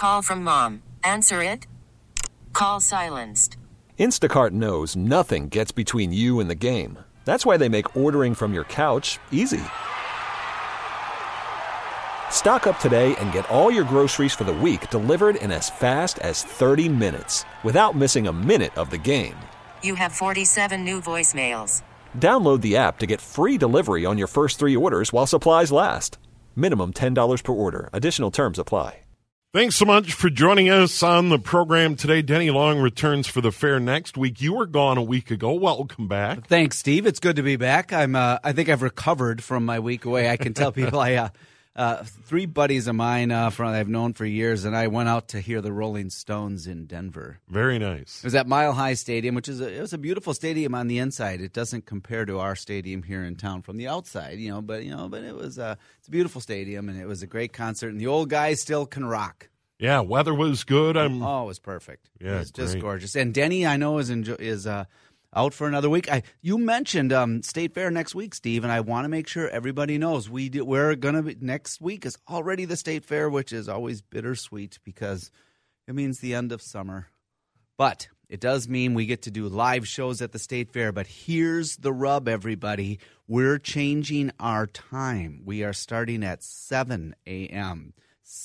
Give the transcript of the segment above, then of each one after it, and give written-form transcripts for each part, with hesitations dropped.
Call from mom. Answer it. Call silenced. Instacart knows nothing gets between you and the game. That's why they make ordering from your couch easy. Stock up today and get all your groceries for the week delivered in as fast as 30 minutes without missing a minute of the game. You have 47 new voicemails. Download the app to get free delivery on your first 3 orders while supplies last. Minimum $10 per order. Additional terms apply. Thanks so much for joining us on the program today. Denny Long returns for the fair next week. You were gone a week ago. Welcome back. Thanks, Steve. It's good to be back. I think I've recovered from my week away. I can tell people 3 buddies of mine I've known for years, and I went out to hear the Rolling Stones in Denver. Very nice. It was at Mile High Stadium, which it was a beautiful stadium on the inside. It doesn't compare to our stadium here in town from the outside, but it was it's a beautiful stadium, and it was a great concert. And the old guys still can rock. Yeah, weather was good. It was perfect. Yeah, it was just great. gorgeous. And Denny, I know, is out for another week. You mentioned State Fair next week, Steve, and I want to make sure everybody knows we're going to be next week is already the State Fair, which is always bittersweet because it means the end of summer. But it does mean we get to do live shows at the State Fair. But here's the rub, everybody. We're changing our time. We are starting at 7 a.m.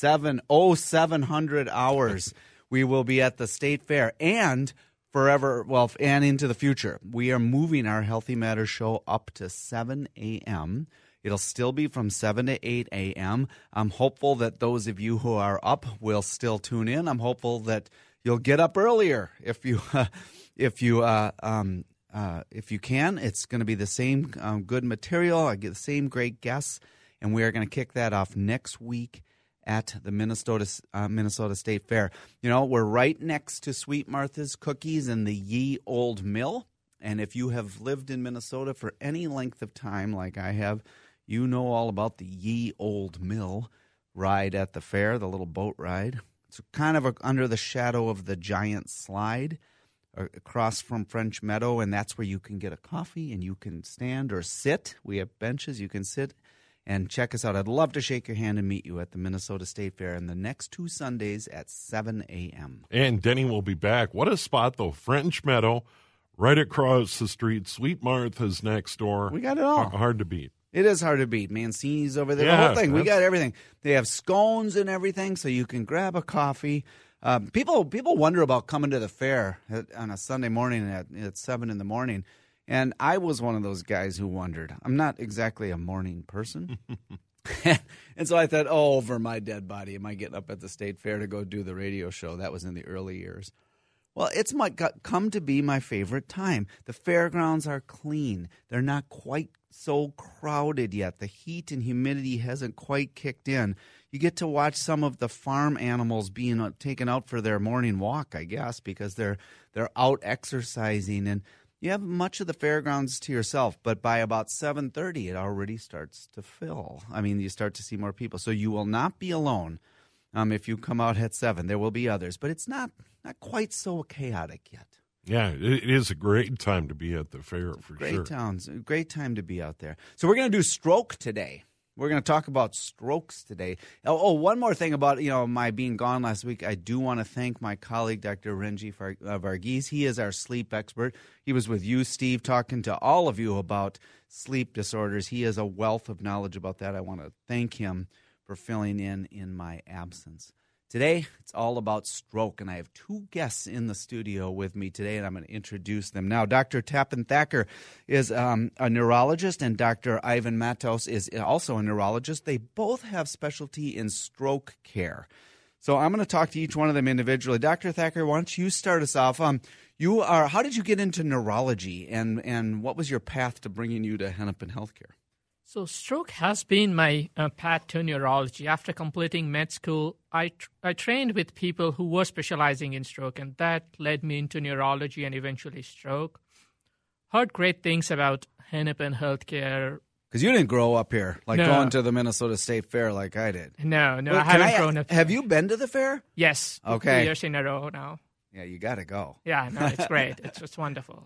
700 hours. We will be at the State Fair and forever, and into the future. We are moving our Healthy Matters show up to 7 a.m. It'll still be from 7 to 8 a.m. I'm hopeful that those of you who are up will still tune in. I'm hopeful that you'll get up earlier if you can. It's going to be the same good material. I get the same great guests, and we are going to kick that off next week at the Minnesota State Fair. We're right next to Sweet Martha's Cookies and the Ye Old Mill. And if you have lived in Minnesota for any length of time like I have, you know all about the Ye Old Mill ride at the fair, the little boat ride. It's kind of under the shadow of the giant slide across from French Meadow, and that's where you can get a coffee and you can stand or sit. We have benches. You can sit and check us out. I'd love to shake your hand and meet you at the Minnesota State Fair in the next 2 Sundays at 7 a.m. And Denny will be back. What a spot, though. French Meadow, right across the street. Sweet Martha's next door. We got it all. Hard to beat. It is hard to beat. Mancini's over there. Yeah, the whole thing. We got everything. They have scones and everything, so you can grab a coffee. People wonder about coming to the fair on a Sunday morning at 7 in the morning. And I was one of those guys who wondered. I'm not exactly a morning person. And so I thought, over my dead body, am I getting up at the State Fair to go do the radio show? That was in the early years. Well, it's come to be my favorite time. The fairgrounds are clean. They're not quite so crowded yet. The heat and humidity hasn't quite kicked in. You get to watch some of the farm animals being taken out for their morning walk, I guess, because they're out exercising, and you have much of the fairgrounds to yourself, but by about 7:30, it already starts to fill. I mean, you start to see more people. So you will not be alone if you come out at 7. There will be others, but it's not quite so chaotic yet. Yeah, it is a great time to be at the fair, for sure. Great time to be out there. So we're going to do stroke today. We're going to talk about strokes today. Oh, one more thing about my being gone last week. I do want to thank my colleague, Dr. Renji Varghese. He is our sleep expert. He was with you, Steve, talking to all of you about sleep disorders. He has a wealth of knowledge about that. I want to thank him for filling in my absence. Today, it's all about stroke, and I have 2 guests in the studio with me today, and I'm going to introduce them now. Dr. Tapan Thacker is a neurologist, and Dr. Ivan Matos is also a neurologist. They both have specialty in stroke care. So I'm going to talk to each one of them individually. Dr. Thacker, why don't you start us off? How did you get into neurology, and what was your path to bringing you to Hennepin Healthcare? So stroke has been my path to neurology. After completing med school, I trained with people who were specializing in stroke, and that led me into neurology and eventually stroke. Heard great things about Hennepin Healthcare. Because you didn't grow up here, No. going to the Minnesota State Fair like I did. No, Well, I haven't grown up. Have you been to the fair? Yes. Okay. 2 years in a row now. Yeah, you got to go. Yeah, no, it's great. It's wonderful.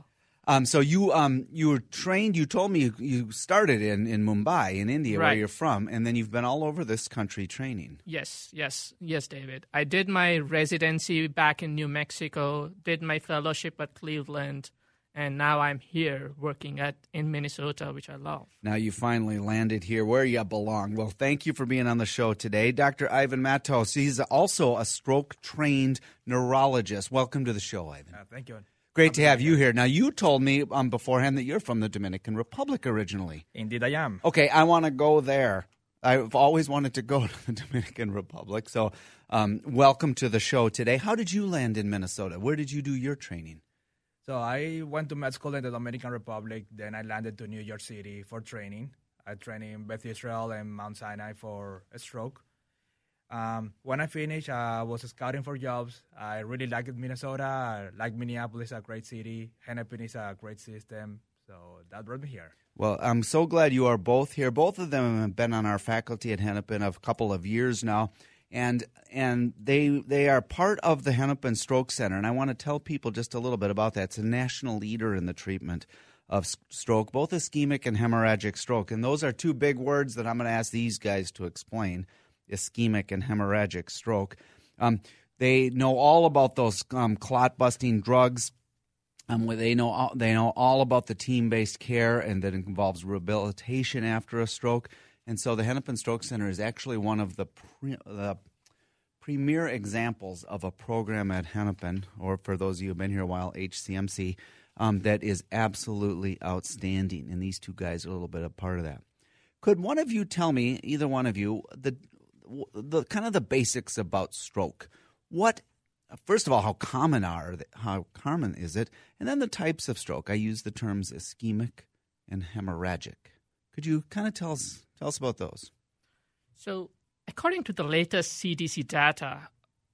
So you were trained. You told me you started in Mumbai, in India, where Right. you're from, and then you've been all over this country training. Yes, David. I did my residency back in New Mexico, did my fellowship at Cleveland, and now I'm here working in Minnesota, which I love. Now you finally landed here where you belong. Well, thank you for being on the show today. Dr. Ivan Matos, he's also a stroke-trained neurologist. Welcome to the show, Ivan. Thank you. Great to have you here. Now, you told me beforehand that you're from the Dominican Republic originally. Indeed, I am. Okay, I want to go there. I've always wanted to go to the Dominican Republic. So welcome to the show today. How did you land in Minnesota? Where did you do your training? So I went to med school in the Dominican Republic. Then I landed to New York City for training. I trained in Beth Israel and Mount Sinai for a stroke. When I finished, I was scouting for jobs. I really liked Minnesota. I like Minneapolis, a great city. Hennepin is a great system. So that brought me here. Well, I'm so glad you are both here. Both of them have been on our faculty at Hennepin a couple of years now. And they are part of the Hennepin Stroke Center, and I want to tell people just a little bit about that. It's a national leader in the treatment of stroke, both ischemic and hemorrhagic stroke. And those are two big words that I'm going to ask these guys to explain, ischemic and hemorrhagic stroke. They know all about those clot-busting drugs. They know all about the team-based care, and that involves rehabilitation after a stroke. And so the Hennepin Stroke Center is actually one of the premier examples of a program at Hennepin, or for those of you who have been here a while, HCMC, that is absolutely outstanding. And these two guys are a little bit a part of that. Could one of you tell me, either one of you, the kind of the basics about stroke? First of all, how common is it? And then the types of stroke. I use the terms ischemic and hemorrhagic. Could you kind of tell us about those? So, according to the latest CDC data,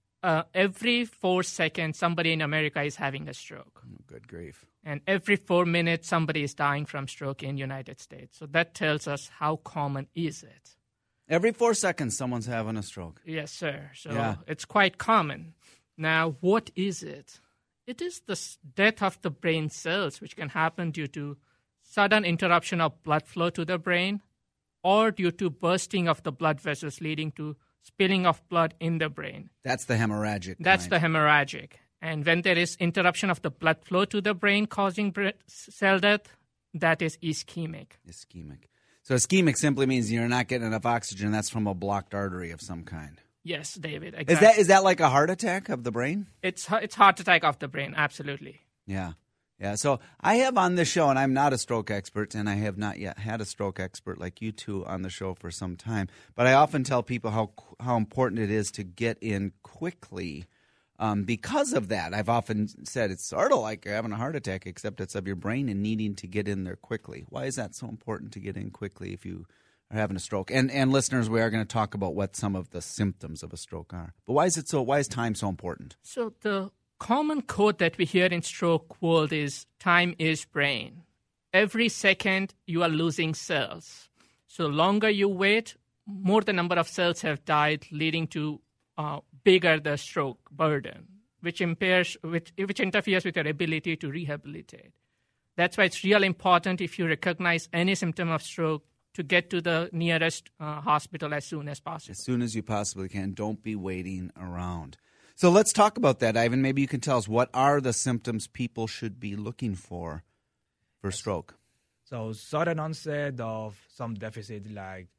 every 4 seconds, somebody in America is having a stroke. Oh, good grief. And every 4 minutes, somebody is dying from stroke in the United States. So that tells us how common is it. Every 4 seconds, someone's having a stroke. Yes, sir. So Yeah. It's quite common. Now, what is it? It is the death of the brain cells, which can happen due to sudden interruption of blood flow to the brain, or due to bursting of the blood vessels leading to spilling of blood in the brain. That's the hemorrhagic. That's the hemorrhagic. And when there is interruption of the blood flow to the brain causing cell death, that is ischemic. Ischemic. So ischemic simply means you're not getting enough oxygen. That's from a blocked artery of some kind. Yes, David. Exactly. Is that like a heart attack of the brain? It's heart attack of the brain, absolutely. Yeah. Yeah, so I have on this show, and I'm not a stroke expert, and I have not yet had a stroke expert like you two on the show for some time, but I often tell people how important it is to get in quickly because of that. I've often said it's sort of like you're having a heart attack, except it's of your brain and needing to get in there quickly. Why is that so important to get in quickly if you are having a stroke? And listeners, we are going to talk about what some of the symptoms of a stroke are. But why is time so important? So the common quote that we hear in stroke world is time is brain. Every second you are losing cells. So longer you wait, more the number of cells have died, leading to bigger the stroke burden, which interferes with your ability to rehabilitate. That's why it's real important if you recognize any symptom of stroke to get to the nearest hospital as soon as possible. As soon as you possibly can. Don't be waiting around. So let's talk about that, Ivan. Maybe you can tell us, what are the symptoms people should be looking for stroke? So sudden onset of some deficit like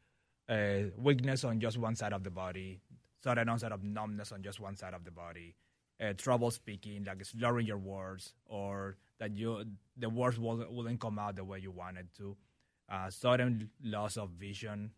weakness on just one side of the body, sudden onset of numbness on just one side of the body, trouble speaking, like slurring your words, or that the words wouldn't come out the way you wanted to, sudden loss of vision.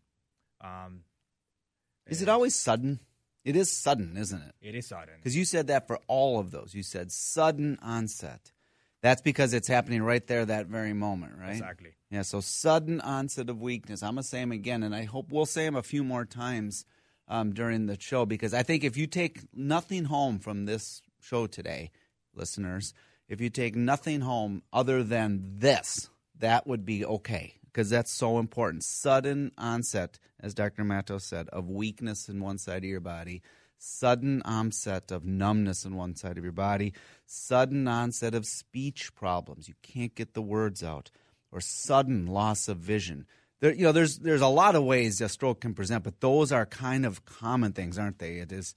Is it always sudden? It is sudden, isn't it? It is sudden. Because you said that for all of those. You said sudden onset. That's because it's happening right there that very moment, right? Exactly. Yeah, so sudden onset of weakness. I'm going to say them again, and I hope we'll say them a few more times during the show, because I think if you take nothing home from this show today, listeners, if you take nothing home other than this, that would be okay, because that's so important. Sudden onset, as Dr. Matos said, of weakness in one side of your body, sudden onset of numbness in one side of your body, sudden onset of speech problems. You can't get the words out, or sudden loss of vision. There's a lot of ways a stroke can present, but those are kind of common things, aren't they? It is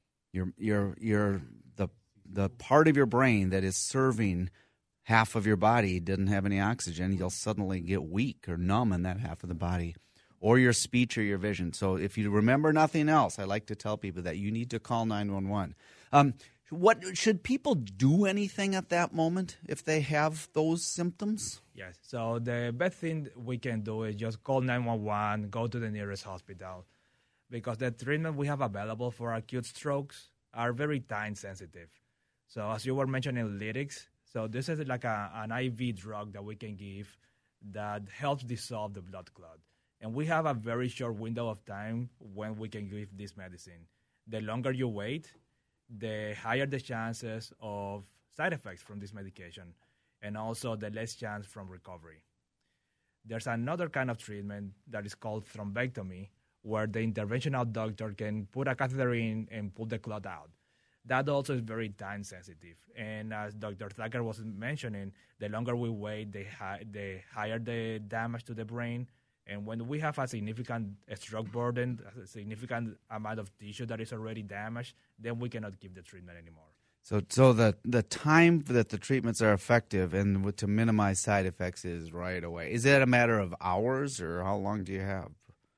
the part of your brain that is serving half of your body didn't have any oxygen. You'll suddenly get weak or numb in that half of the body, or your speech or your vision. So if you remember nothing else, I like to tell people that you need to call 911. What should people do anything at that moment if they have those symptoms? Yes. So the best thing we can do is just call 911, go to the nearest hospital, because the treatment we have available for acute strokes are very time sensitive. So as you were mentioning, lytics. So this is like an IV drug that we can give that helps dissolve the blood clot. And we have a very short window of time when we can give this medicine. The longer you wait, the higher the chances of side effects from this medication, and also the less chance from recovery. There's another kind of treatment that is called thrombectomy, where the interventional doctor can put a catheter in and pull the clot out. That also is very time sensitive. And as Dr. Thacker was mentioning, the longer we wait, the higher the damage to the brain. And when we have a significant stroke burden, a significant amount of tissue that is already damaged, then we cannot give the treatment anymore. So the time that the treatments are effective and to minimize side effects is right away. Is it a matter of hours, or how long do you have?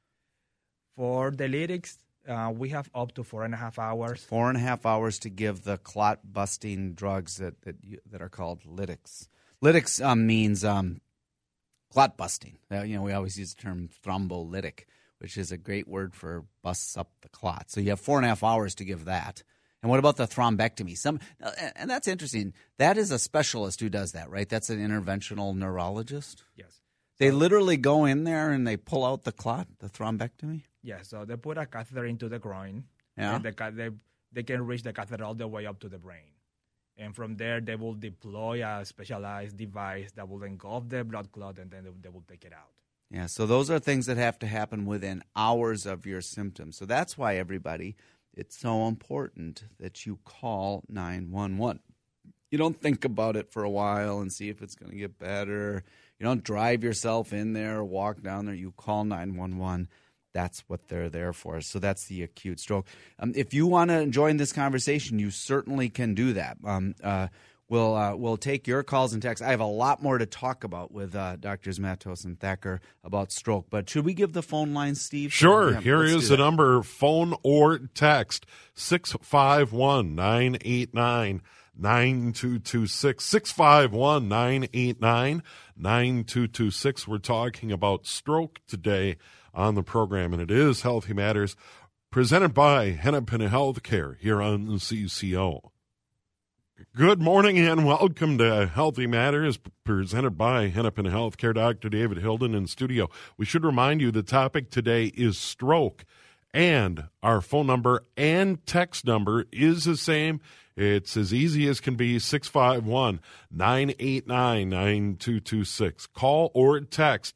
For the lytics, we have up to 4.5 hours. 4.5 hours to give the clot-busting drugs that are called lytics. Lytics means clot busting. We always use the term thrombolytic, which is a great word for busts up the clot. So you have 4.5 hours to give that. And what about the thrombectomy? And that's interesting. That is a specialist who does that, right? That's an interventional neurologist? Yes. They literally go in there and they pull out the clot, the thrombectomy? Yeah, so they put a catheter into the groin. Yeah. And they can reach the catheter all the way up to the brain. And from there, they will deploy a specialized device that will engulf the blood clot, and then they will take it out. Yeah, so those are things that have to happen within hours of your symptoms. So that's why, everybody, it's so important that you call 911. You don't think about it for a while and see if it's going to get better. You don't drive yourself in there or walk down there. You call 911. That's what they're there for. So that's the acute stroke. If you want to join this conversation, you certainly can do that. We'll take your calls and texts. I have a lot more to talk about with Drs. Matos and Thacker about stroke. But should we give the phone line, Steve? Sure. Yeah, here is the number, phone or text, 651-989-9226, 651-989-9226. We're talking about stroke today on the program, and it is Healthy Matters, presented by Hennepin Healthcare here on CCO. Good morning and welcome to Healthy Matters, presented by Hennepin Healthcare. Dr. David Hilden in studio. We should remind you the topic today is stroke, and our phone number and text number is the same. It's as easy as can be, 651-989-9226. Call or text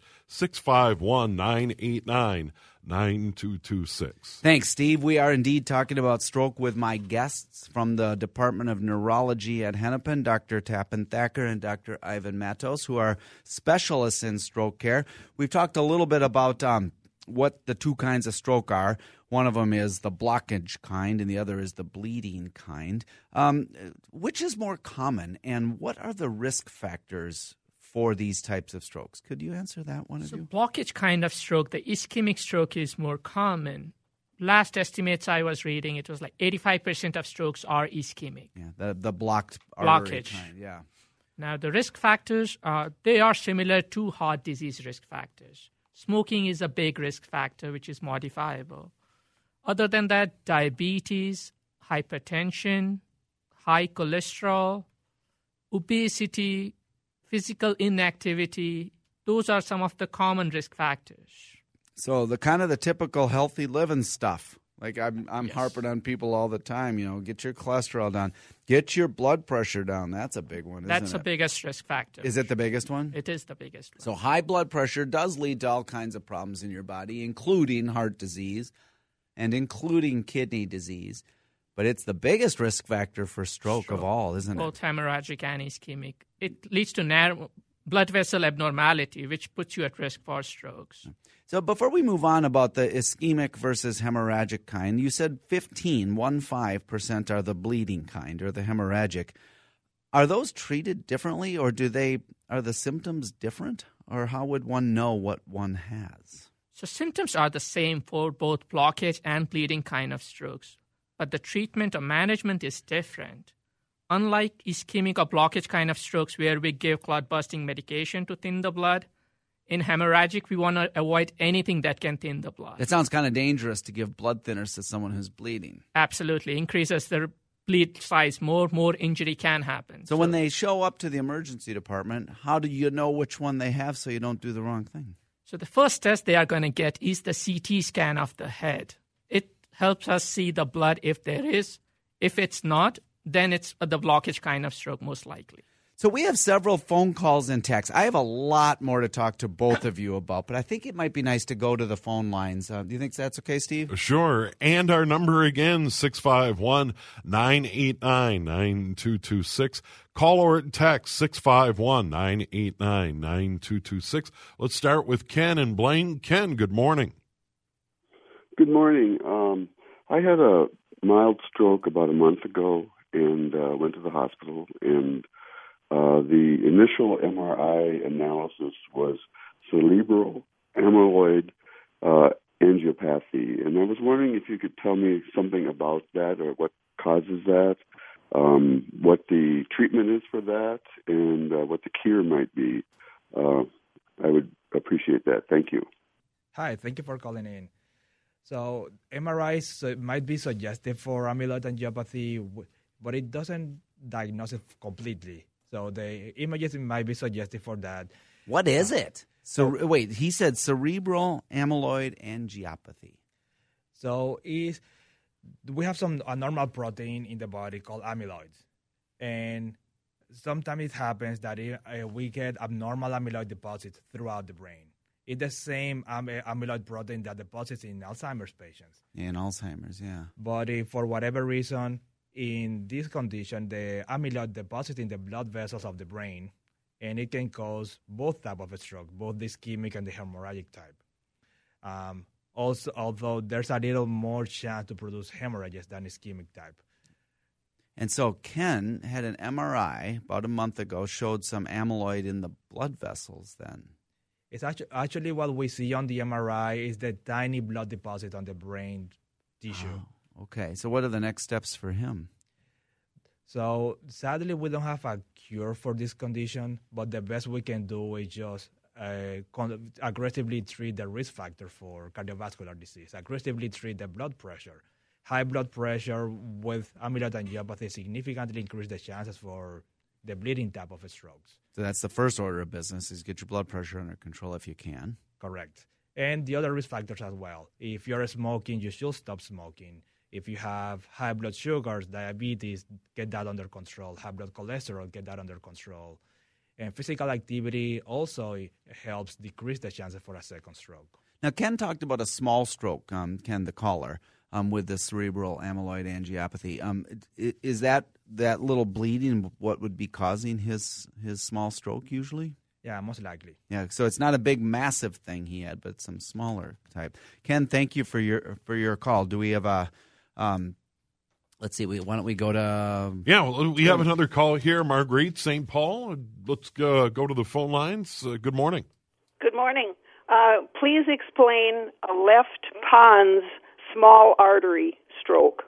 651-989-9226. Thanks, Steve. We are indeed talking about stroke with my guests from the Department of Neurology at Hennepin, Dr. Tappan Thacker and Dr. Ivan Matos, who are specialists in stroke care. We've talked a little bit about what the two kinds of stroke are. One of them is the blockage kind, and the other is the bleeding kind. Which is more common, and what are the risk factors for these types of strokes? Could you answer that, one of you? Blockage kind of stroke, the ischemic stroke, is more common. Last estimates I was reading, it was like 85% of strokes are ischemic. Yeah, the blocked artery blockage kind, yeah. Now, the risk factors, they are similar to heart disease risk factors. Smoking is a big risk factor, which is modifiable. Other than that, diabetes, hypertension, high cholesterol, obesity, physical inactivity, those are some of the common risk factors. So the kind of the typical healthy living stuff. Like I'm Yes. harping on people all the time, get your cholesterol down, get your blood pressure down. That's a big one, That's isn't the it? biggest risk factor. Is it the biggest one? It is the biggest one. So high blood pressure does lead to all kinds of problems in your body, including heart disease and including kidney disease. But it's the biggest risk factor for stroke of all, isn't it? Both hemorrhagic and ischemic. It leads to narrow blood vessel abnormality, which puts you at risk for strokes. So before we move on about the ischemic versus hemorrhagic kind, you said 15% are the bleeding kind or the hemorrhagic. Are those treated differently, or are the symptoms different, or how would one know what one has? So symptoms are the same for both blockage and bleeding kind of strokes, but the treatment or management is different. Unlike ischemic or blockage kind of strokes where we give clot-busting medication to thin the blood, in hemorrhagic we want to avoid anything that can thin the blood. It sounds kind of dangerous to give blood thinners to someone who's bleeding. Absolutely. Increases the bleed size, more injury can happen. So when they show up to the emergency department, how do you know which one they have so you don't do the wrong thing? So the first test they are going to get is the CT scan of the head. It helps us see the blood if there is. If it's not, then it's the blockage kind of stroke most likely. So we have several phone calls and texts. I have a lot more to talk to both of you about, but I think it might be nice to go to the phone lines. Do you think that's okay, Steve? Sure. And our number again, 651-989-9226. Call or text 651-989-9226. Let's start with Ken and Blaine. Ken, good morning. Good morning. I had a mild stroke about a month ago and went to the hospital, and the initial MRI analysis was cerebral amyloid angiopathy. And I was wondering if you could tell me something about that, or what causes that, what the treatment is for that, and what the cure might be. I would appreciate that. Thank you. Hi, thank you for calling in. So MRIs might be suggestive for amyloid angiopathy, but it doesn't diagnose it completely. So the images might be suggestive for that. What is it? So wait, he said cerebral amyloid angiopathy. So we have some abnormal protein in the body called amyloid, and sometimes it happens that we get abnormal amyloid deposits throughout the brain. It's the same amyloid protein that deposits in Alzheimer's patients. In Alzheimer's, yeah. But if for whatever reason, in this condition, the amyloid deposits in the blood vessels of the brain, and it can cause both types of stroke, both the ischemic and the hemorrhagic type. Also, although there's a little more chance to produce hemorrhages than ischemic type. And so Ken had an MRI about a month ago, showed some amyloid in the blood vessels then. It's actually what we see on the MRI is the tiny blood deposit on the brain tissue. Oh, okay. So what are the next steps for him? So sadly, we don't have a cure for this condition, but the best we can do is just aggressively treat the risk factor for cardiovascular disease, aggressively treat the blood pressure. High blood pressure with amyloid angiopathy significantly increase the chances for the bleeding type of strokes. So that's the first order of business, is get your blood pressure under control if you can. Correct. And the other risk factors as well. If you're smoking, you should stop smoking. If you have high blood sugars, diabetes, get that under control. High blood cholesterol, get that under control. And physical activity also helps decrease the chances for a second stroke. Now, Ken talked about a small stroke, Ken, the caller, with the cerebral amyloid angiopathy. Is that little bleeding what would be causing his small stroke usually? Yeah, most likely. Yeah, so it's not a big, massive thing he had, but some smaller type. Ken, thank you for your call. Do we have a let's see, why don't we go to... Yeah, well, we have another call here, Marguerite, St. Paul. Let's go to the phone lines. Good morning. Good morning. Please explain a left pons small artery stroke.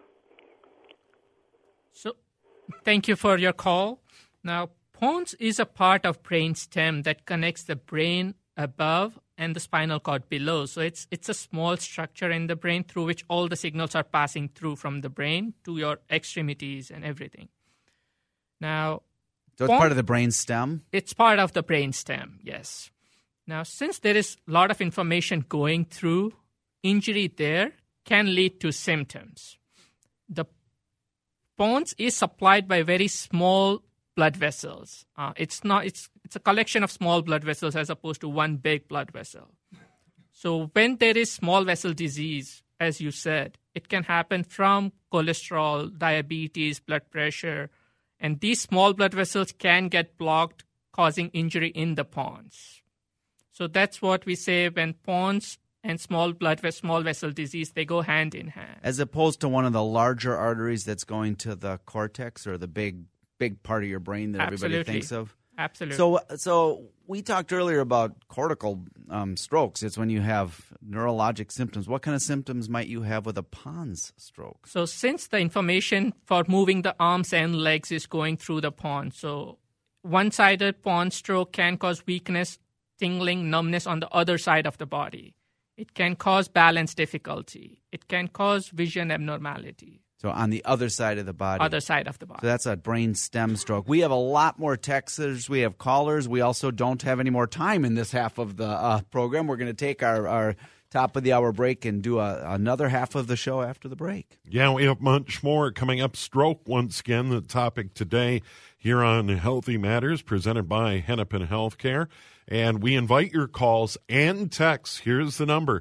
So, thank you for your call. Now, pons is a part of brain stem that connects the brain above and the spinal cord below. So it's a small structure in the brain through which all the signals are passing through from the brain to your extremities and everything. Now, so it's part of the brain stem? It's part of the brain stem, yes. Now, since there is a lot of information going through, injury there can lead to symptoms. The pons is supplied by very small blood vessels. It's a collection of small blood vessels as opposed to one big blood vessel. So when there is small vessel disease, as you said, it can happen from cholesterol, diabetes, blood pressure. And these small blood vessels can get blocked, causing injury in the pons. So that's what we say when pons and small vessel disease, they go hand in hand. As opposed to one of the larger arteries that's going to the cortex or the big part of your brain that everybody thinks of. Absolutely. So we talked earlier about cortical strokes. It's when you have neurologic symptoms. What kind of symptoms might you have with a pons stroke? So since the information for moving the arms and legs is going through the pons, so one-sided pons stroke can cause weakness, tingling, numbness on the other side of the body. It can cause balance difficulty. It can cause vision abnormality. So on the other side of the body. Other side of the body. So that's a brain stem stroke. We have a lot more texters. We have callers. We also don't have any more time in this half of the program. We're going to take our top of the hour break and do another half of the show after the break. Yeah, we have much more coming up. Stroke, once again, the topic today here on Healthy Matters, presented by Hennepin Healthcare. And we invite your calls and texts. Here's the number,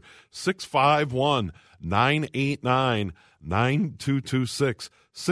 651-989-9226,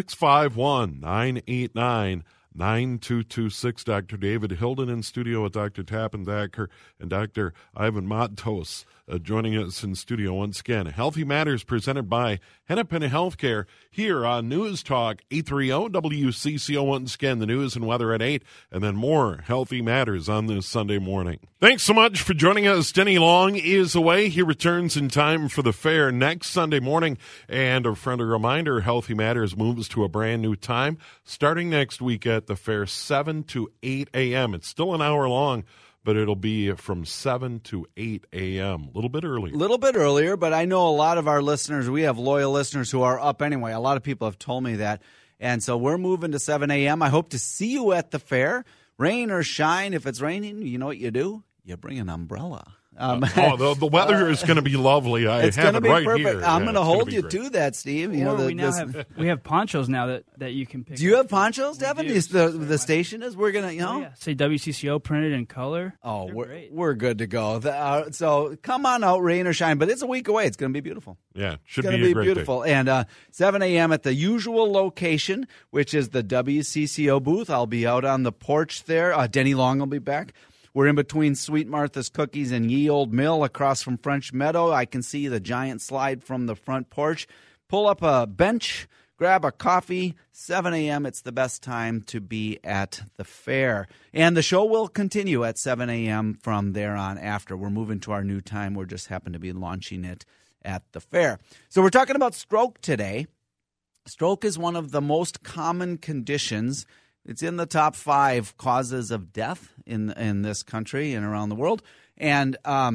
651-989-9226. Dr. David Hilden in studio with Dr. Tappan Thacker and Dr. Ivan Matos joining us in studio once again. Healthy Matters presented by Hennepin Healthcare here on News Talk 830 WCCO. Once again, the news and weather at 8, and then more Healthy Matters on this Sunday morning. Thanks so much for joining us. Denny Long is away. He returns in time for the fair next Sunday morning. And a friendly reminder, Healthy Matters moves to a brand new time starting next week at the fair, 7 to 8 a.m. It's still an hour long, but it'll be from 7 to 8 a.m., a little bit earlier. A little bit earlier, but I know a lot of our listeners, we have loyal listeners who are up anyway. A lot of people have told me that. And so we're moving to 7 a.m. I hope to see you at the fair. Rain or shine, if it's raining, you know what you do? You bring an umbrella. The weather is going to be lovely. It's have it right perfect. here. I'm going to hold you to that, Steve. You know, we have ponchos now that you can pick. Do you have ponchos, Devin? The station is. We're gonna, say WCCO printed in color. Oh, we're good to go. So come on out, rain or shine. But it's a week away. It's going to be beautiful. Yeah, should be a great beautiful. Day. And 7 a.m. at the usual location, which is the WCCO booth. I'll be out on the porch there. Denny Long will be back. We're in between Sweet Martha's Cookies and Ye Old Mill across from French Meadow. I can see the giant slide from the front porch. Pull up a bench, grab a coffee. 7 a.m., it's the best time to be at the fair. And the show will continue at 7 a.m. from there on after. We're moving to our new time. We're just happen to be launching it at the fair. So we're talking about stroke today. Stroke is one of the most common conditions. It's in the top 5 causes of death in this country and around the world. And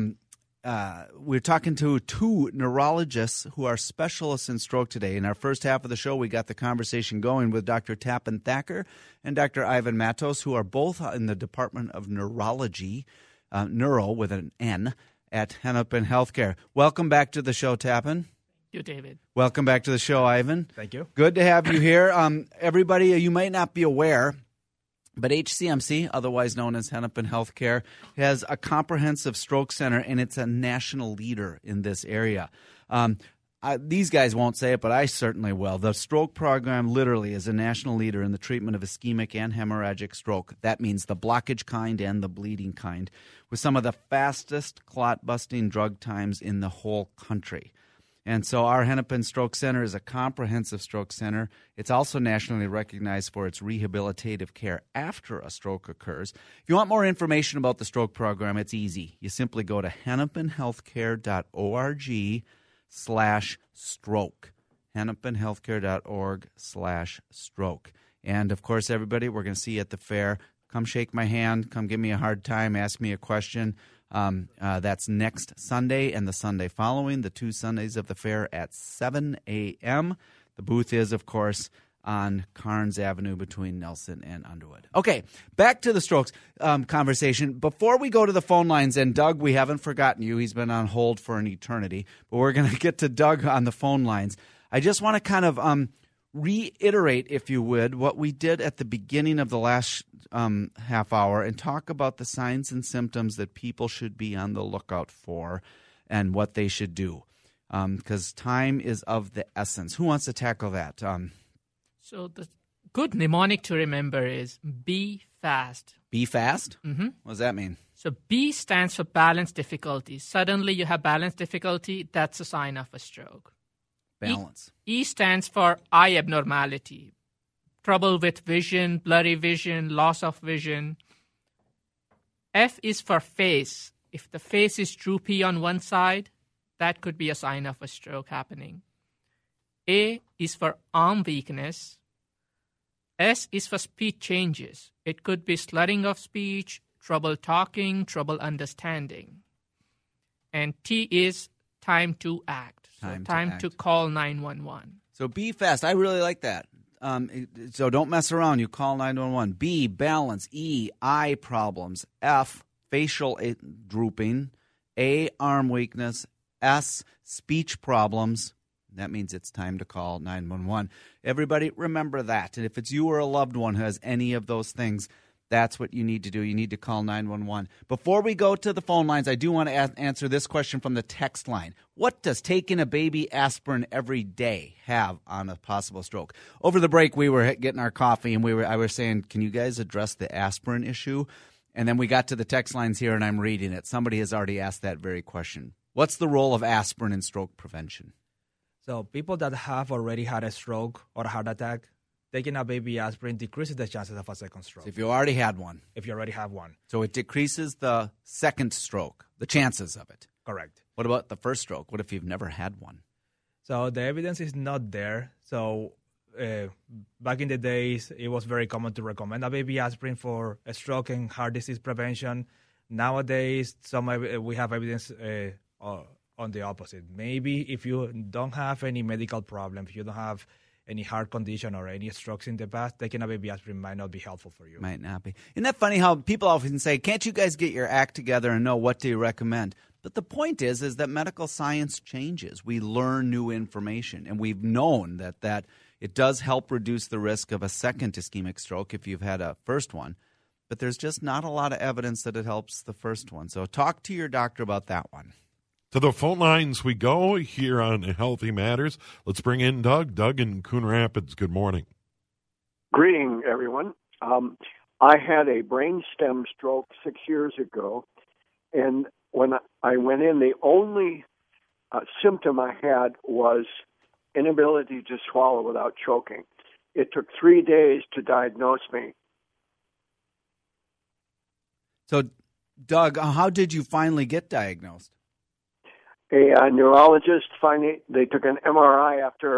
we're talking to 2 neurologists who are specialists in stroke today. In our first half of the show, we got the conversation going with Dr. Tappan Thacker and Dr. Ivan Matos, who are both in the Department of Neurology, neuro with an N, at Hennepin Healthcare. Welcome back to the show, Tappan. You, David. Welcome back to the show, Ivan. Thank you. Good to have you here. Everybody, you might not be aware, but HCMC, otherwise known as Hennepin Healthcare, has a comprehensive stroke center, and it's a national leader in this area. These guys won't say it, but I certainly will. The stroke program literally is a national leader in the treatment of ischemic and hemorrhagic stroke. That means the blockage kind and the bleeding kind, with some of the fastest clot-busting drug times in the whole country. And so our Hennepin Stroke Center is a comprehensive stroke center. It's also nationally recognized for its rehabilitative care after a stroke occurs. If you want more information about the stroke program, it's easy. You simply go to hennepinhealthcare.org/stroke. hennepinhealthcare.org/stroke. And, of course, everybody, we're going to see you at the fair. Come shake my hand. Come give me a hard time. Ask me a question. That's next Sunday and the Sunday following, the 2 Sundays of the fair at 7 a.m. The booth is, of course, on Carnes Avenue between Nelson and Underwood. Okay, back to the strokes conversation. Before we go to the phone lines, and Doug, we haven't forgotten you. He's been on hold for an eternity, but we're going to get to Doug on the phone lines. I just want to kind of reiterate, if you would, what we did at the beginning of the last half hour and talk about the signs and symptoms that people should be on the lookout for and what they should do. because time is of the essence. Who wants to tackle that? So the good mnemonic to remember is be fast. Be fast? Mm-hmm. What does that mean? So B stands for balance difficulty. Suddenly you have balance difficulty, that's a sign of a stroke. Balance. E stands for eye abnormality. Trouble with vision, blurry vision, loss of vision. F is for face. If the face is droopy on one side, that could be a sign of a stroke happening. A is for arm weakness. S is for speech changes. It could be slurring of speech, trouble talking, trouble understanding. And T is time to act. So time to call 911. So be fast. I really like that. So don't mess around. You call 911. B, balance. E, eye problems. F, facial drooping. A, arm weakness. S, speech problems. That means it's time to call 911. Everybody remember that. And if it's you or a loved one who has any of those things, that's what you need to do. You need to call 911. Before we go to the phone lines, I do want to answer this question from the text line. What does taking a baby aspirin every day have on a possible stroke? Over the break, we were getting our coffee, and I was saying, can you guys address the aspirin issue? And then we got to the text lines here, and I'm reading it. Somebody has already asked that very question. What's the role of aspirin in stroke prevention? So people that have already had a stroke or a heart attack, taking a baby aspirin decreases the chances of a second stroke. So if you already had one. If you already have one. So it decreases the second stroke, the chances of it. Correct. What about the first stroke? What if you've never had one? So the evidence is not there. So back in the days, it was very common to recommend a baby aspirin for a stroke and heart disease prevention. Nowadays, we have evidence on the opposite. Maybe if you don't have any medical problem, if you don't have any heart condition or any strokes in the past, taking a baby aspirin might not be helpful for you. Might not be. Isn't that funny how people often say, can't you guys get your act together and know what do you recommend? But the point is that medical science changes. We learn new information, and we've known that it does help reduce the risk of a second ischemic stroke if you've had a first one. But there's just not a lot of evidence that it helps the first one. So talk to your doctor about that one. To the phone lines we go here on Healthy Matters. Let's bring in Doug. Doug in Coon Rapids. Good morning. Greeting, everyone. I had a brainstem stroke 6 years ago, and when I went in, the only symptom I had was inability to swallow without choking. It took 3 days to diagnose me. So, Doug, how did you finally get diagnosed? A neurologist they took an MRI after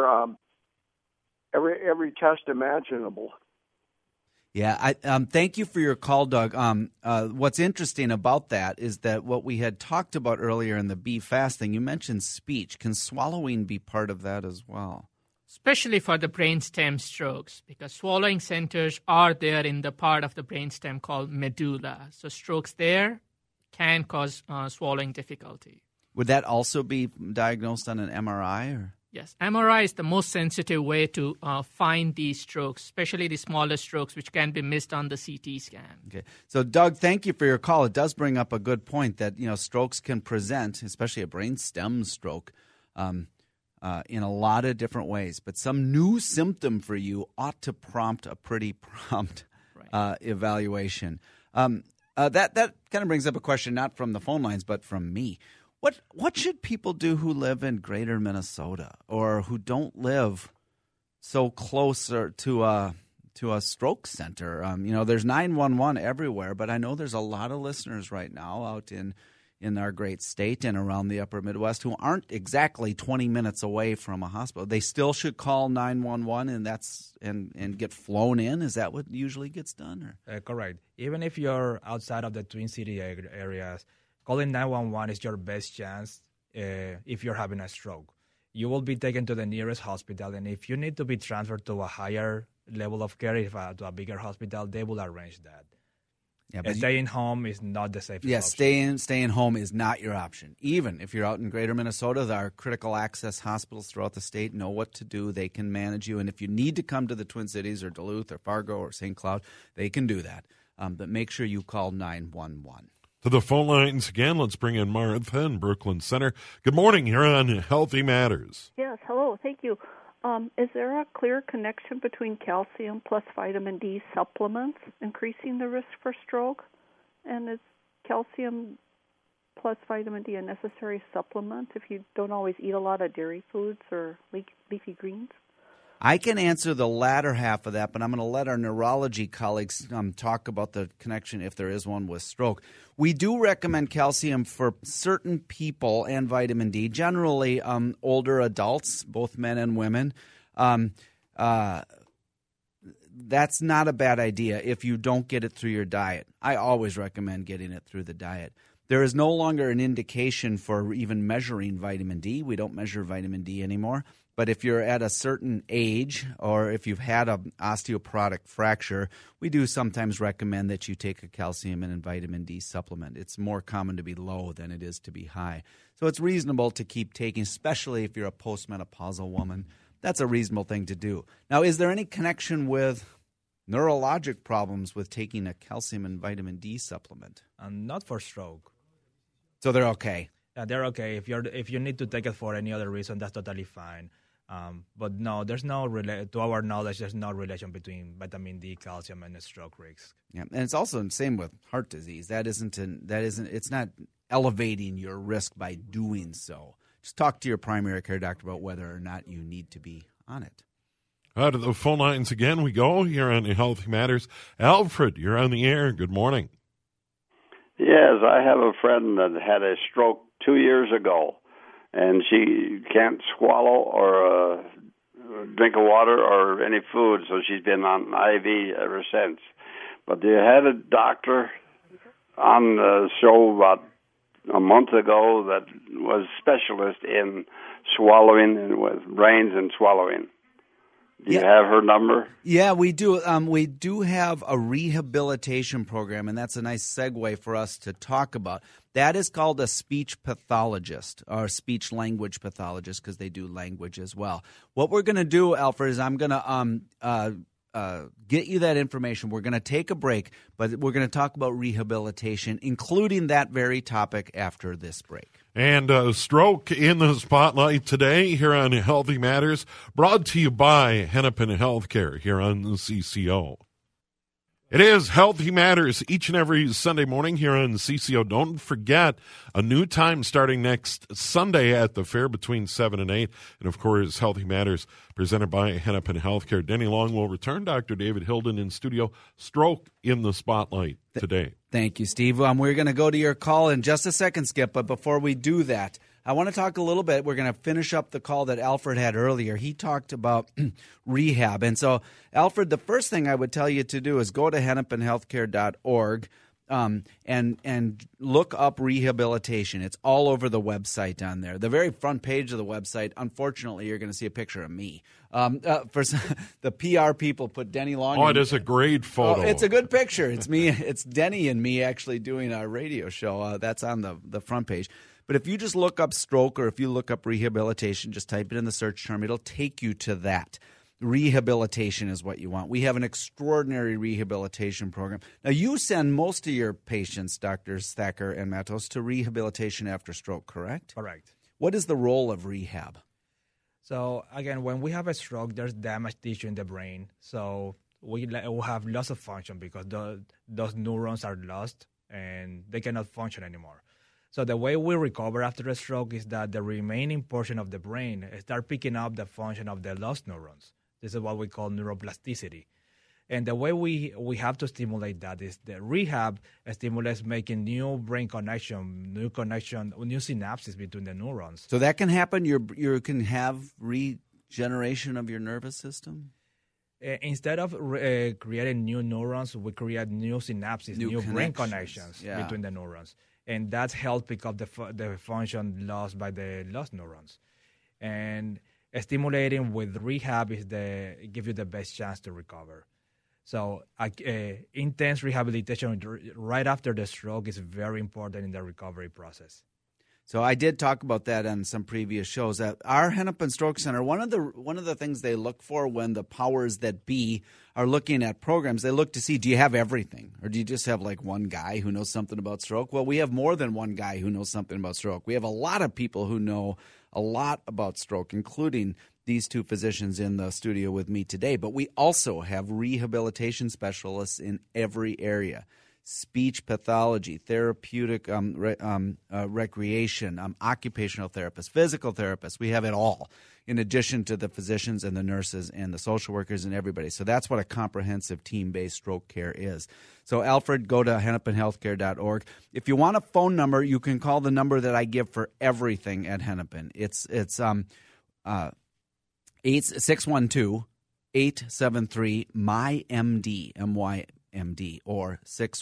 every test imaginable. Yeah, thank you for your call, Doug. What's interesting about that is that what we had talked about earlier in the Be Fast thing, you mentioned speech. Can swallowing be part of that as well? Especially for the brainstem strokes, because swallowing centers are there in the part of the brainstem called medulla. So strokes there can cause swallowing difficulty. Would that also be diagnosed on an MRI? Or? Yes, MRI is the most sensitive way to find these strokes, especially the smaller strokes, which can be missed on the CT scan. Okay, so Doug, thank you for your call. It does bring up a good point that strokes can present, especially a brainstem stroke, in a lot of different ways. But some new symptom for you ought to prompt a pretty prompt evaluation. That kind of brings up a question not from the phone lines, but from me. What should people do who live in greater Minnesota or who don't live so close to a stroke center? There's 911 everywhere, but I know there's a lot of listeners right now out in our great state and around the upper Midwest who aren't exactly 20 minutes away from a hospital. They still should call 911 and get flown in. Is that what usually gets done? Or? Correct. Even if you're outside of the Twin City areas, calling 911 is your best chance if you're having a stroke. You will be taken to the nearest hospital, and if you need to be transferred to a higher level of care, to a bigger hospital, they will arrange that. Yeah, but staying home is not the safest option. Staying home is not your option. Even if you're out in greater Minnesota, our critical access hospitals throughout the state know what to do. They can manage you. And if you need to come to the Twin Cities or Duluth or Fargo or St. Cloud, they can do that. But make sure you call 911. To the phone lines again. Let's bring in Martha in Brooklyn Center. Good morning. You're on Healthy Matters. Yes, hello. Thank you. Is there a clear connection between calcium plus vitamin D supplements increasing the risk for stroke? And is calcium plus vitamin D a necessary supplement if you don't always eat a lot of dairy foods or leafy greens? I can answer the latter half of that, but I'm going to let our neurology colleagues talk about the connection, if there is one, with stroke. We do recommend calcium for certain people and vitamin D, generally older adults, both men and women. That's not a bad idea if you don't get it through your diet. I always recommend getting it through the diet. There is no longer an indication for even measuring vitamin D. We don't measure vitamin D anymore. But if you're at a certain age or if you've had an osteoporotic fracture, we do sometimes recommend that you take a calcium and a vitamin D supplement. It's more common to be low than it is to be high. So it's reasonable to keep taking, especially if you're a postmenopausal woman. That's a reasonable thing to do. Now, is there any connection with neurologic problems with taking a calcium and vitamin D supplement? Not for stroke. So they're okay? Yeah, they're okay. If you need to take it for any other reason, that's totally fine. But no, there's no to our knowledge, there's no relation between vitamin D, calcium, and stroke risk. Yeah, and it's also the same with heart disease. It's not elevating your risk by doing so. Just talk to your primary care doctor about whether or not you need to be on it. To the phone lines again we go here on Healthy Matters. Alfred, you're on the air. Good morning. Yes, I have a friend that had a stroke 2 years ago, and she can't swallow or drink of water or any food, so she's been on IV ever since. But they had a doctor on the show about a month ago that was specialist in swallowing and with brains and swallowing. Do you have her number? Yeah, we do. We do have a rehabilitation program, and that's a nice segue for us to talk about. That is called a speech pathologist or speech language pathologist because they do language as well. What we're going to do, Alfred, is I'm going to get you that information. We're going to take a break, but we're going to talk about rehabilitation, including that very topic after this break. And stroke in the spotlight today here on Healthy Matters, brought to you by Hennepin Healthcare here on the CCO. It is Healthy Matters each and every Sunday morning here on CCO. Don't forget, a new time starting next Sunday at the fair between 7 and 8. And, of course, Healthy Matters presented by Hennepin Healthcare. Denny Long will return. Dr. David Hilden in studio. Stroke in the spotlight today. Thank you, Steve. We're going to go to your call in just a second, Skip. But before we do that, I want to talk a little bit. We're going to finish up the call that Alfred had earlier. He talked about rehab. And so, Alfred, the first thing I would tell you to do is go to hennepinhealthcare.org and look up rehabilitation. It's all over the website on there. The very front page of the website, unfortunately, you're going to see a picture of me. For the PR people put Denny Long. Oh, it is a great photo. Oh, it's a good picture. It's me. It's Denny and me actually doing our radio show. That's on the front page. But if you just look up stroke or if you look up rehabilitation, just type it in the search term, it'll take you to that. Rehabilitation is what you want. We have an extraordinary rehabilitation program. Now, you send most of your patients, Drs. Thacker and Matos, to rehabilitation after stroke, correct? Correct. What is the role of rehab? So, again, when we have a stroke, there's damaged tissue in the brain. So we have loss of function because those neurons are lost and they cannot function anymore. So the way we recover after a stroke is that the remaining portion of the brain start picking up the function of the lost neurons. This is what we call neuroplasticity. And the way we have to stimulate that is the rehab stimulates making new brain connection, new synapses between the neurons. So that can happen? You can have regeneration of your nervous system? Instead of creating new neurons, we create new synapses, new brain connections between the neurons. And that's helped pick up the function lost by the lost neurons. And stimulating with rehab give you the best chance to recover. So intense rehabilitation right after the stroke is very important in the recovery process. So I did talk about that on some previous shows. At our Hennepin Stroke Center, one of the things they look for when the powers that be are looking at programs, they look to see, do you have everything? Or do you just have like one guy who knows something about stroke? Well, we have more than one guy who knows something about stroke. We have a lot of people who know a lot about stroke, including these two physicians in the studio with me today. But we also have rehabilitation specialists in every area. Speech pathology, therapeutic recreation, occupational therapists, physical therapists. We have it all, in addition to the physicians and the nurses and the social workers and everybody. So that's what a comprehensive team-based stroke care is. So, Alfred, go to hennepinhealthcare.org. If you want a phone number, you can call the number that I give for everything at Hennepin. It's 612-873-MyMD, MYMD, or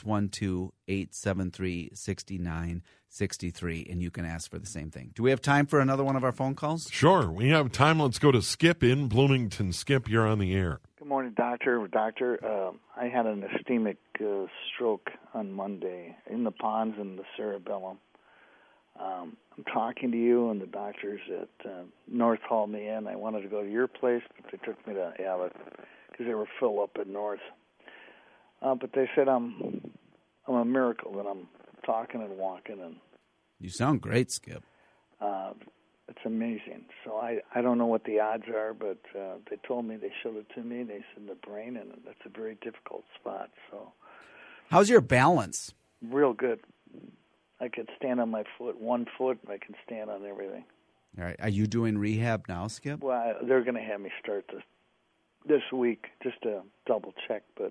612-873-6963, and you can ask for the same thing. Do we have time for another one of our phone calls? Sure, we have time. Let's go to Skip in Bloomington. Skip, you're on the air. Good morning, Doctor. I had an ischemic stroke on Monday in the pons and the cerebellum. I'm talking to you, and the doctors at North hauled me in. I wanted to go to your place, but they took me to Abbott because they were full up at North. But they said I'm a miracle that I'm talking and walking, and you sound great, Skip. It's amazing. So I don't know what the odds are, but they told me, they showed it to me. They said the brain, and that's a very difficult spot. So, how's your balance? Real good. I could stand on my foot, one foot, and I can stand on everything. All right. Are you doing rehab now, Skip? Well, they're going to have me start this week just to double check, but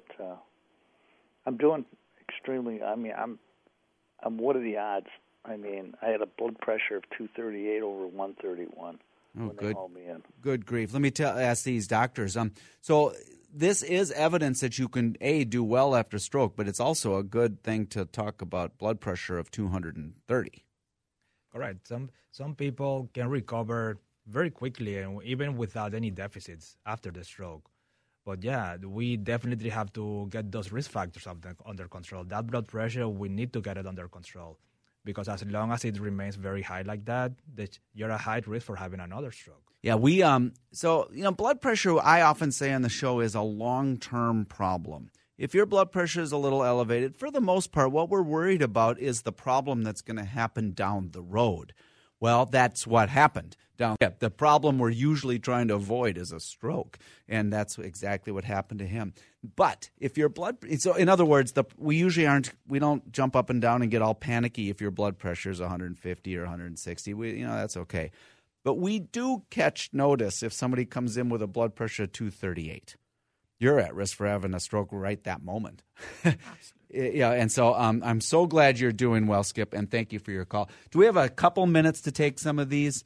I'm doing extremely. I mean, I'm. What are the odds? I mean, I had a blood pressure of 238 over 131 when they hauled me in. Good grief! Let me ask these doctors. So this is evidence that you can do well after stroke, but it's also a good thing to talk about blood pressure of 230. Correct. Some people can recover very quickly and even without any deficits after the stroke. But yeah, we definitely have to get those risk factors under control. That blood pressure, we need to get it under control, because as long as it remains very high like that you're at high risk for having another stroke. Yeah, we blood pressure, I often say on the show, is a long-term problem. If your blood pressure is a little elevated, for the most part, what we're worried about is the problem that's going to happen down the road. Well, that's what happened. The problem we're usually trying to avoid is a stroke, and that's exactly what happened to him. But if your in other words, we don't jump up and down and get all panicky if your blood pressure is 150 or 160. That's okay. But we do catch notice if somebody comes in with a blood pressure of 238. You're at risk for having a stroke right that moment. Yeah, and so I'm so glad you're doing well, Skip, and thank you for your call. Do we have a couple minutes to take some of these?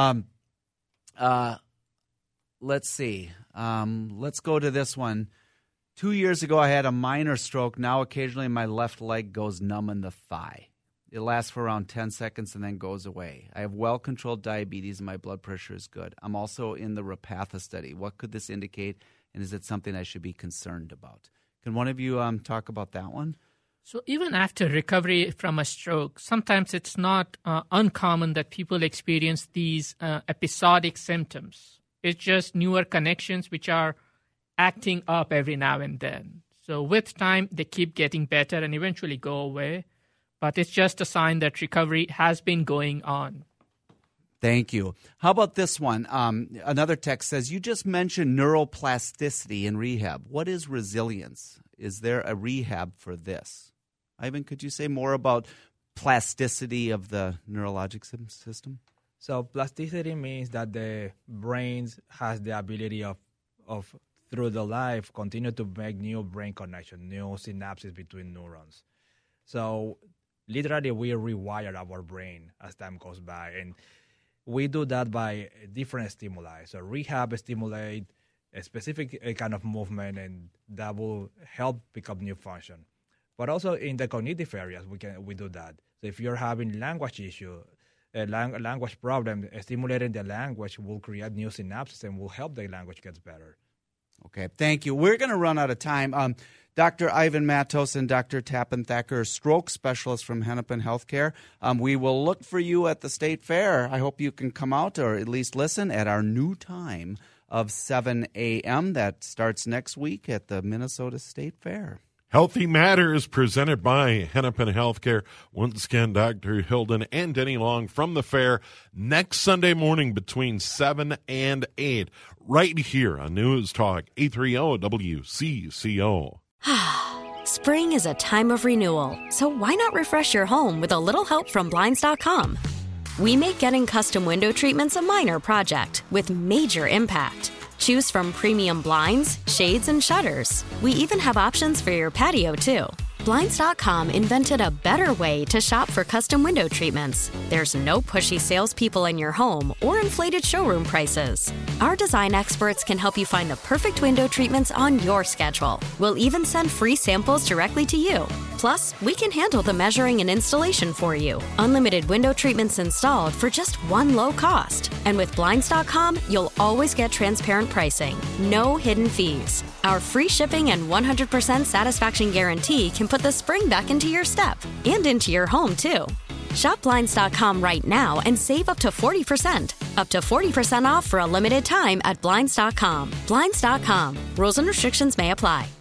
Let's see. Let's go to this one. 2 years ago, I had a minor stroke. Now, occasionally, my left leg goes numb in the thigh. It lasts for around 10 seconds and then goes away. I have well-controlled diabetes, and my blood pressure is good. I'm also in the Repatha study. What could this indicate, and is it something I should be concerned about? Can one of you talk about that one? So even after recovery from a stroke, sometimes it's not uncommon that people experience these episodic symptoms. It's just newer connections which are acting up every now and then. So with time, they keep getting better and eventually go away. But it's just a sign that recovery has been going on. Thank you. How about this one? Another text says, you just mentioned neuroplasticity in rehab. What is resilience? Is there a rehab for this? Ivan, could you say more about plasticity of the neurologic system? So plasticity means that the brain has the ability of through the life, continue to make new brain connections, new synapses between neurons. So literally we rewire our brain as time goes by, and we do that by different stimuli. So rehab stimulate a specific kind of movement, and that will help pick up new function. But also in the cognitive areas, we do that. So if you're having language issue, a language problem, stimulating the language will create new synapses and will help the language get better. Okay, thank you. We're going to run out of time. Dr. Ivan Matos and Dr. Tappan Thacker, stroke specialists from Hennepin Healthcare. We will look for you at the State Fair. I hope you can come out or at least listen at our new time of 7 a.m. That starts next week at the Minnesota State Fair. Healthy Matters, presented by Hennepin Healthcare. Once again, Dr. Hilden and Denny Long from the fair next Sunday morning between 7 and 8, right here on News Talk 830 WCCO. Spring is a time of renewal, so why not refresh your home with a little help from Blinds.com? We make getting custom window treatments a minor project with major impact. Choose from premium blinds, shades, and shutters. We even have options for your patio, too. Blinds.com invented a better way to shop for custom window treatments. There's no pushy salespeople in your home or inflated showroom prices. Our design experts can help you find the perfect window treatments on your schedule. We'll even send free samples directly to you. Plus, we can handle the measuring and installation for you. Unlimited window treatments installed for just one low cost. And with Blinds.com, you'll always get transparent pricing. No hidden fees. Our free shipping and 100% satisfaction guarantee can put the spring back into your step and into your home, too. Shop Blinds.com right now and save up to 40%. Up to 40% off for a limited time at Blinds.com. Blinds.com. Rules and restrictions may apply.